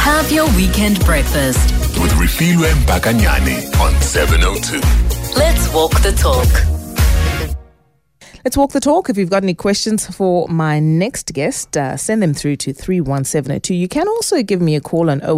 Have your weekend breakfast with Refilwe Mbakanyane on 702. Let's walk the talk. Let's walk the talk. If you've got any questions for my next guest, send them through to 31702. You can also give me a call on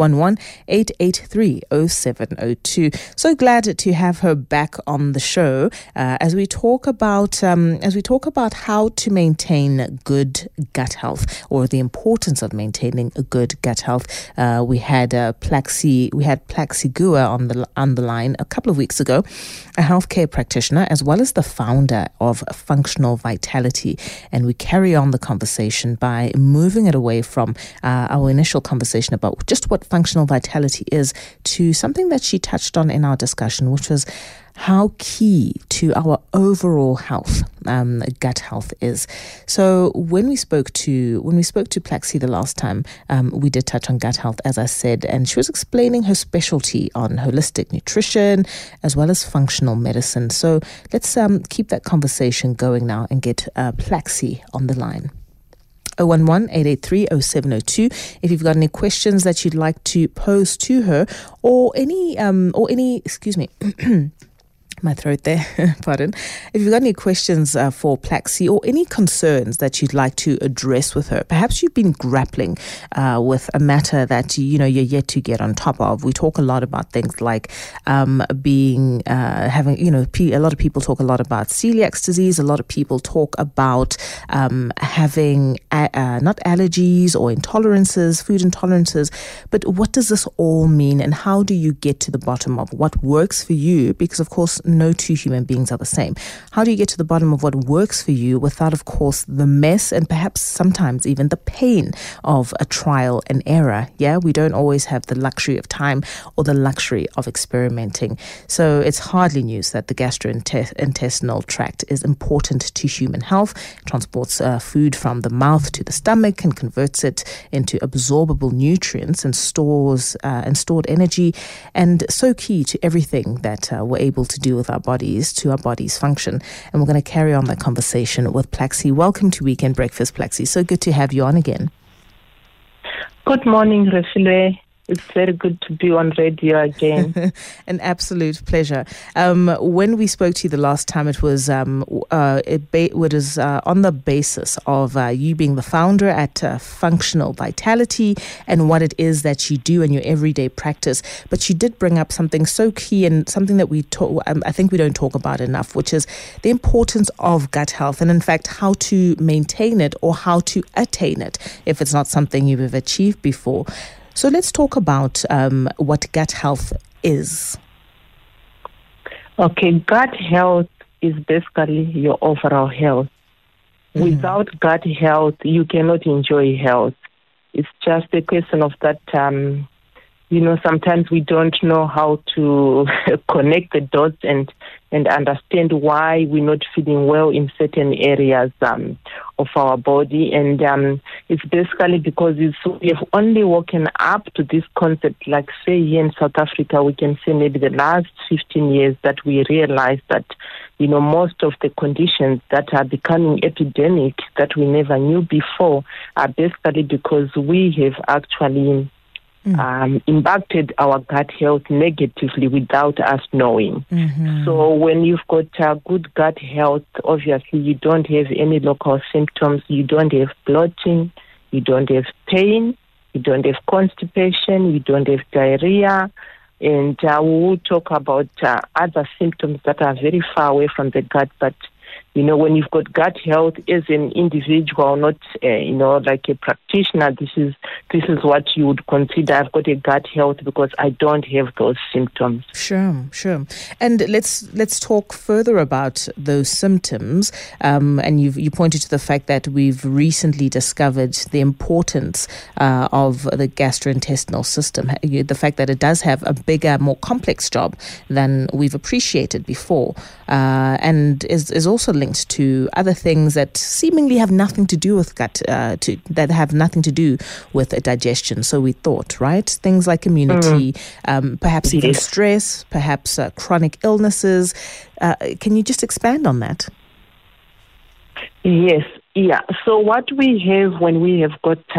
011-883-0702. So glad to have her back on the show as we talk about how to maintain good gut health, or the importance of maintaining a good gut health. We had Plaxi Gua on the line a couple of weeks ago, a healthcare practitioner as well as the founder of Functional Vitality, and we carry on the conversation by moving it away from our initial conversation about just what functional vitality is to something that she touched on in our discussion, which was how key to our overall health gut health is. So when we spoke to Plaxi the last time, we did touch on gut health, as I said, and she was explaining her specialty on holistic nutrition as well as functional medicine. So let's keep that conversation going now and get Plaxi on the line. 011-883-0702. If you've got any questions that you'd like to pose to her, or any my throat there, pardon. If you've got any questions for Plaxi or any concerns that you'd like to address with her, perhaps you've been grappling with a matter that you're yet to get on top of. We talk a lot about things like a lot of people talk a lot about celiac disease. A lot of people talk about having not allergies or intolerances, food intolerances. But what does this all mean, and how do you get to the bottom of what works for you? Because of course, no two human beings are the same. How do you get to the bottom of what works for you without, of course, the mess and perhaps sometimes even the pain of a trial and error? Yeah, we don't always have the luxury of time or the luxury of experimenting. So it's hardly news that the gastrointestinal tract is important to human health. It transports food from the mouth to the stomach and converts it into absorbable nutrients and stored energy, and so key to everything that we're able to do with our bodies, to our body's function. And we're going to carry on that conversation with Plaxi. Welcome to Weekend Breakfast, Plaxi. So good to have you on again. Good morning, Refilwe. It's very good to be on radio again. An absolute pleasure. When we spoke to you the last time, it was on the basis of you being the founder at Functional Vitality and what it is that you do in your everyday practice. But you did bring up something so key and something that I think we don't talk about enough, which is the importance of gut health, and in fact how to maintain it or how to attain it if it's not something you've achieved before. So let's talk about what gut health is. Okay, gut health is basically your overall health. Mm-hmm. Without gut health, you cannot enjoy health. It's just a question of that, sometimes we don't know how to connect the dots and understand why we're not feeling well in certain areas of our body. And it's basically because we have only woken up to this concept, like say here in South Africa, we can say maybe the last 15 years that we realized that, most of the conditions that are becoming epidemic that we never knew before are basically because we have actually impacted our gut health negatively without us knowing. Mm-hmm. So when you've got good gut health, obviously you don't have any local symptoms, you don't have bloating, you don't have pain, you don't have constipation, you don't have diarrhea, and we will talk about other symptoms that are very far away from the gut, but when you've got gut health as an individual, not, like a practitioner, this is what you would consider. I've got a gut health because I don't have those symptoms. Sure. And let's talk further about those symptoms. And you pointed to the fact that we've recently discovered the importance of the gastrointestinal system, the fact that it does have a bigger, more complex job than we've appreciated before, and is also linked to other things that seemingly have nothing to do with gut, that have nothing to do with digestion. So we thought, right? Things like immunity, perhaps even stress, perhaps chronic illnesses. Can you just expand on that? Yes. Yeah. So what we have when we have got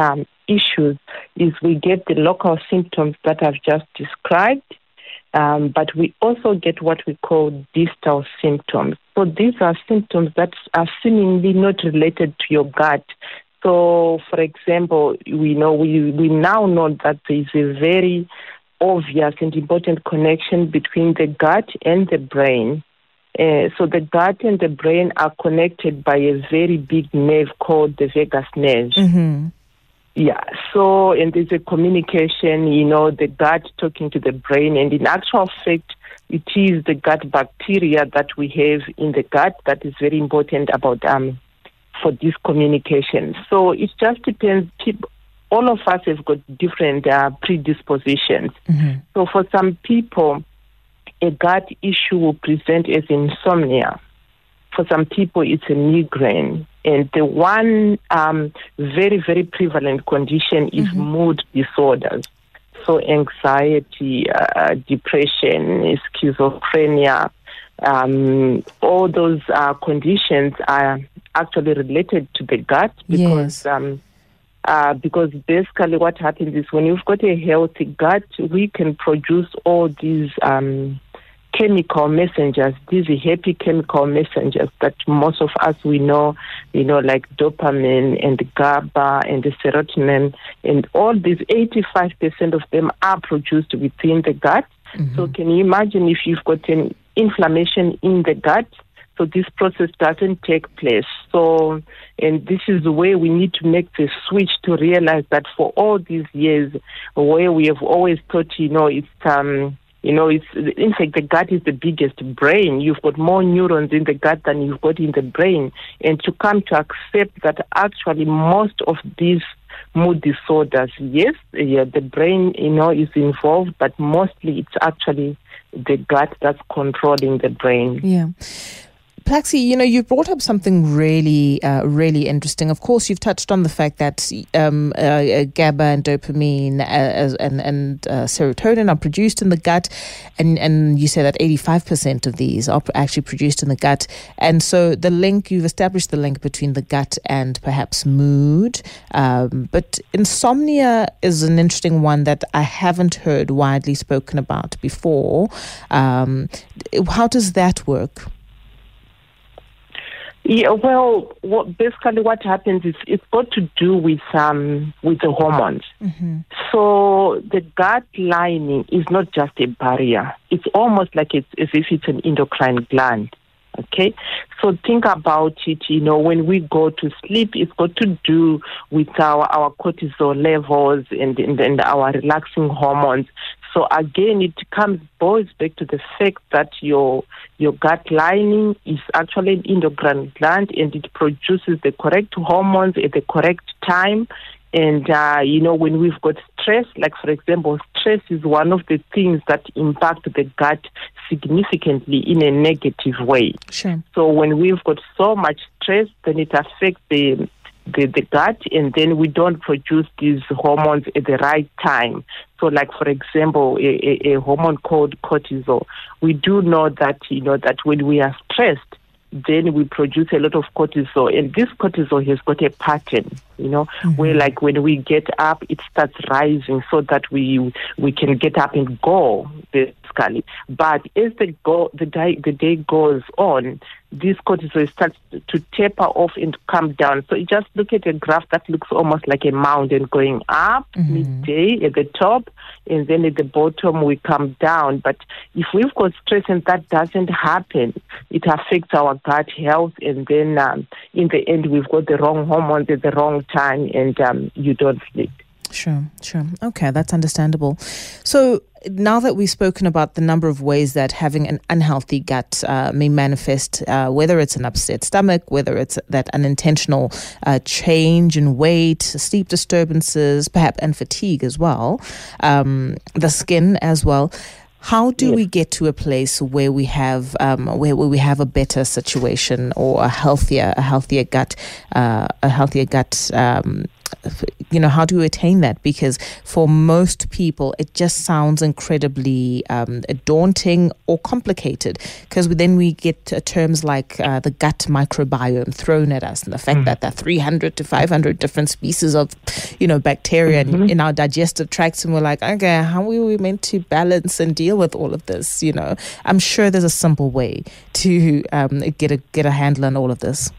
issues is we get the local symptoms that I've just described, but we also get what we call distal symptoms. So these are symptoms that are seemingly not related to your gut. So, for example, we now know that there is a very obvious and important connection between the gut and the brain. So the gut and the brain are connected by a very big nerve called the vagus nerve. Mm-hmm. Yeah, so, and there's a communication, the gut talking to the brain, and in actual fact, it is the gut bacteria that we have in the gut that is very important about for this communication. So it just depends. All of us have got different predispositions. Mm-hmm. So for some people, a gut issue will present as insomnia. For some people, it's a migraine. And the one very, very prevalent condition is mood disorders. So anxiety, depression, schizophrenia, all those conditions are actually related to the gut because because basically what happens is when you've got a healthy gut, we can produce all these chemical messengers, these happy chemical messengers that most of us we know, like dopamine and GABA and the serotonin, and all these 85% of them are produced within the gut. Mm-hmm. So can you imagine if you've got an inflammation in the gut? So this process doesn't take place. So, and this is where we need to make the switch to realize that for all these years, where we have always thought, it's in fact the gut is the biggest brain. You've got more neurons in the gut than you've got in the brain, and to come to accept that actually most of these mood disorders, the brain, is involved, but mostly it's actually the gut that's controlling the brain. Yeah. Plaxi, you brought up something really, really interesting. Of course, you've touched on the fact that GABA and dopamine and serotonin are produced in the gut, and you say that 85% of these are actually produced in the gut. And so you've established the link between the gut and perhaps mood. But insomnia is an interesting one that I haven't heard widely spoken about before. How does that work? Yeah, well, basically what happens is it's got to do with the hormones. Mm-hmm. So the gut lining is not just a barrier. It's almost like as if it's an endocrine gland. Okay, so think about it. When we go to sleep, it's got to do with our cortisol levels and our relaxing hormones. So again, it boils back to the fact that your gut lining is actually an endocrine gland, and it produces the correct hormones at the correct time. And, when we've got stress, like, for example, stress is one of the things that impact the gut significantly in a negative way. Sure. So when we've got so much stress, then it affects the gut, and then we don't produce these hormones at the right time. So, like, for example, a hormone called cortisol. We do know that, that when we are stressed, then we produce a lot of cortisol. And this cortisol has got a pattern, where, like, when we get up, it starts rising so that we can get up and go, basically. But as the day goes on, this cortisol starts to taper off and come down. So you just look at a graph that looks almost like a mountain going up midday at the top, and then at the bottom we come down. But if we've got stress and that doesn't happen, it affects our gut health, and then in the end we've got the wrong hormones at the wrong time, and you don't sleep. Sure. Okay, that's understandable. So now that we've spoken about the number of ways that having an unhealthy gut may manifest, whether it's an upset stomach, whether it's that unintentional change in weight, sleep disturbances, perhaps, and fatigue as well, the skin as well. How do we get to a place where we have where we have a better situation or a healthier gut how do you attain that? Because for most people, it just sounds incredibly daunting or complicated, because then we get terms like the gut microbiome thrown at us, and the fact that there are 300 to 500 different species of, bacteria in our digestive tracts, and we're like, okay, how are we meant to balance and deal with all of this? I'm sure there's a simple way to get a handle on all of this.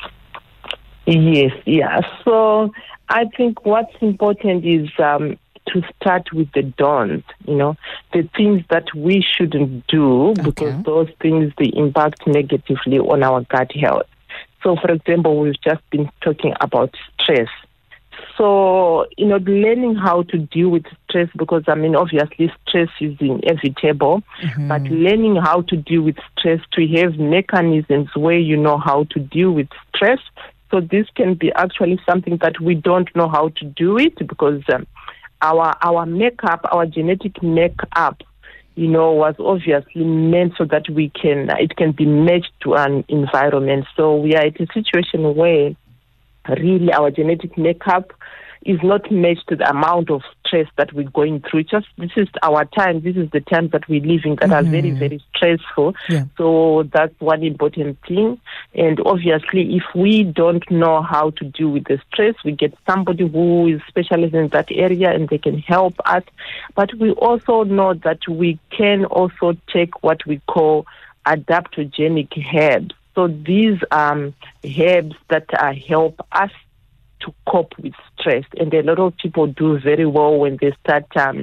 Yes, yeah. So I think what's important is to start with the don'ts, the things that we shouldn't do, because those things, they impact negatively on our gut health. So, for example, we've just been talking about stress. So, learning how to deal with stress, because, obviously stress is inevitable, but learning how to deal with stress, to have mechanisms where you know how to deal with stress. So this can be actually something that we don't know how to do it, because our makeup, our genetic makeup, was obviously meant so that it can be matched to an environment. So we are at a situation where really our genetic makeup is not matched to the amount of stress that we're going through. This is our time. This is the times that we're living that are very, very stressful. Yeah. So that's one important thing. And obviously, if we don't know how to deal with the stress, we get somebody who is specialist in that area and they can help us. But we also know that we can also take what we call adaptogenic herbs. So these herbs that help us to cope with stress, and a lot of people do very well when they start,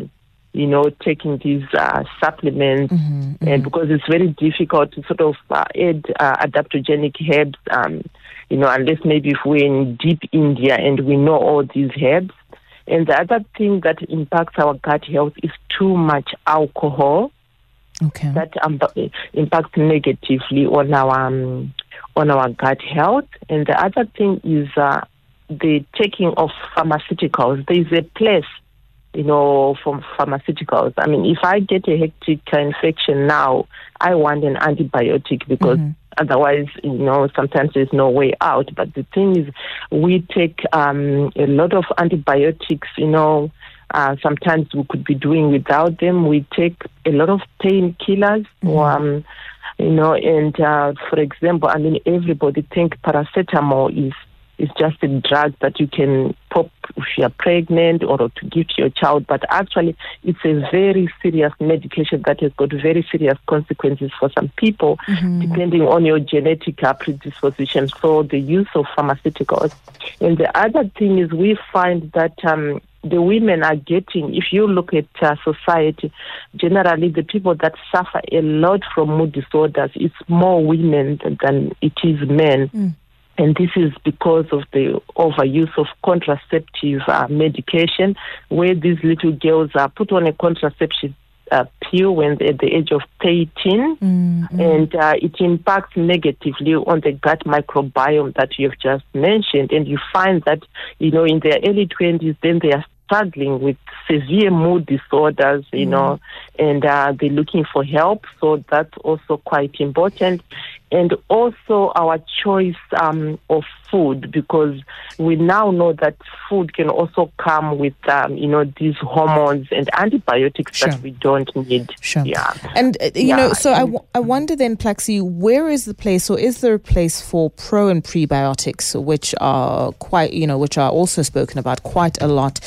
taking these supplements, and because it's very difficult to sort of add adaptogenic herbs, unless maybe if we're in deep India and we know all these herbs. And the other thing that impacts our gut health is too much alcohol. Okay. That impacts negatively on our gut health. And the other thing is the taking of pharmaceuticals. There is a place, for pharmaceuticals. If I get a hectic infection now, I want an antibiotic, because otherwise, sometimes there's no way out. But the thing is, we take a lot of antibiotics, sometimes we could be doing without them. We take a lot of painkillers, for example, everybody think paracetamol is just a drug that you can pop if you're pregnant or to give to your child, but actually it's a very serious medication that has got very serious consequences for some people, depending on your genetic predisposition. So the use of pharmaceuticals. And the other thing is, we find that the women are getting, if you look at society, generally the people that suffer a lot from mood disorders, it's more women than it is men. And this is because of the overuse of contraceptive medication, where these little girls are put on a contraception pill when they're at the age of 13, and it impacts negatively on the gut microbiome that you've just mentioned. And you find that, in their early 20s, then they are struggling with severe mood disorders, and they're looking for help. So that's also quite important. And also our choice of food, because we now know that food can also come with, these hormones and antibiotics that we don't need. Yeah. And, I wonder then, Plaxi, where is the place, or is there a place for pro and prebiotics, which are which are also spoken about quite a lot,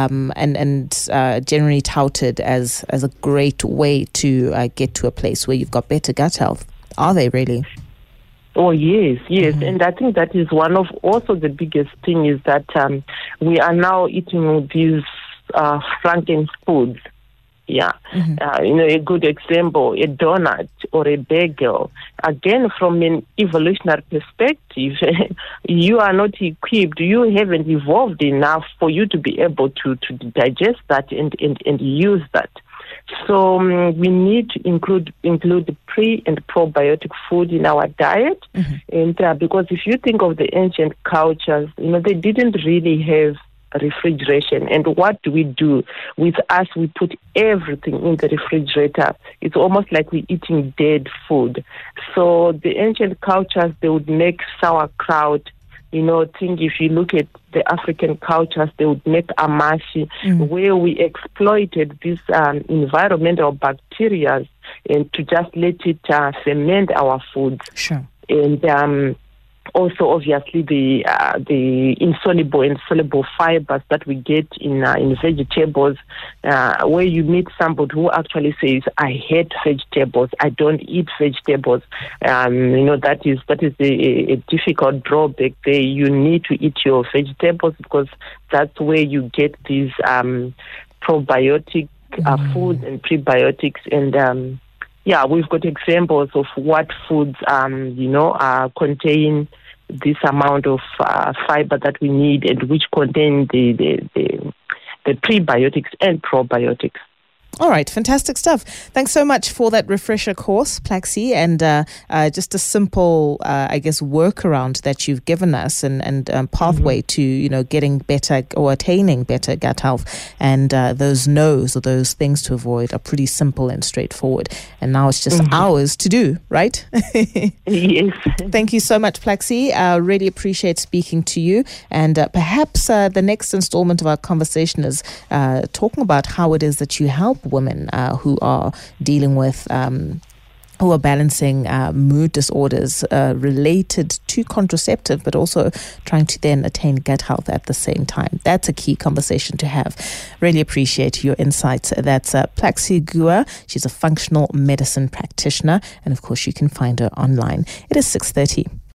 and generally touted as a great way to get to a place where you've got better gut health? Are they really? Oh, yes. And I think that is one of also the biggest thing, is that we are now eating these Franken foods. Yeah. A good example, a donut or a bagel. Again, from an evolutionary perspective, you are not equipped, you haven't evolved enough for you to be able to digest that and use that. So we need to include pre and probiotic food in our diet, and because if you think of the ancient cultures, they didn't really have refrigeration. And what do? With us, we put everything in the refrigerator. It's almost like we're eating dead food. So the ancient cultures, they would make sauerkraut. think if you look at the African cultures, they would make amashi, where we exploited this environmental bacteria and to just let it ferment our foods. Sure. And also, obviously, the insoluble and soluble fibers that we get in vegetables, where you meet somebody who actually says, "I hate vegetables. I don't eat vegetables." That is a difficult drawback there. You need to eat your vegetables because that's where you get these probiotic foods and prebiotics and. We've got examples of what foods, contain this amount of fiber that we need and which contain the prebiotics and probiotics. All right, fantastic stuff. Thanks so much for that refresher course, Plaxi, and just a simple, workaround that you've given us and pathway to, getting better or attaining better gut health. And those no's or those things to avoid are pretty simple and straightforward. And now it's just ours to do, right? Yes. Thank you so much, Plaxi. Really appreciate speaking to you. And perhaps the next installment of our conversation is talking about how it is that you help women who are dealing with who are balancing mood disorders related to contraceptive, but also trying to then attain gut health at the same time. That's a key conversation to have. Really appreciate your insights. That's Plaxi Gua. She's a functional medicine practitioner, and of course you can find her online. It is 6:30.